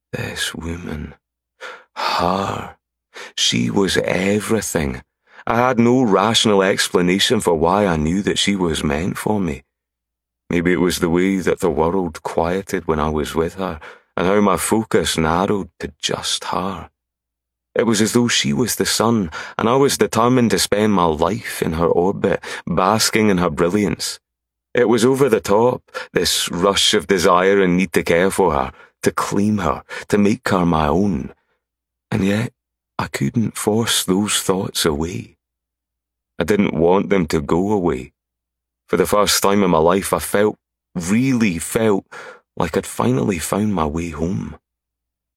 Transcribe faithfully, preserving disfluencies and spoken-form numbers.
This woman, her, she was everything. I had no rational explanation for why I knew that she was meant for me. Maybe it was the way that the world quieted when I was with her, and how my focus narrowed to just her. It was as though she was the sun, and I was determined to spend my life in her orbit, basking in her brilliance. It was over the top, this rush of desire and need to care for her, to claim her, to make her my own. And yet, I couldn't force those thoughts away. I didn't want them to go away. For the first time in my life, I felt, really felt, like I'd finally found my way home.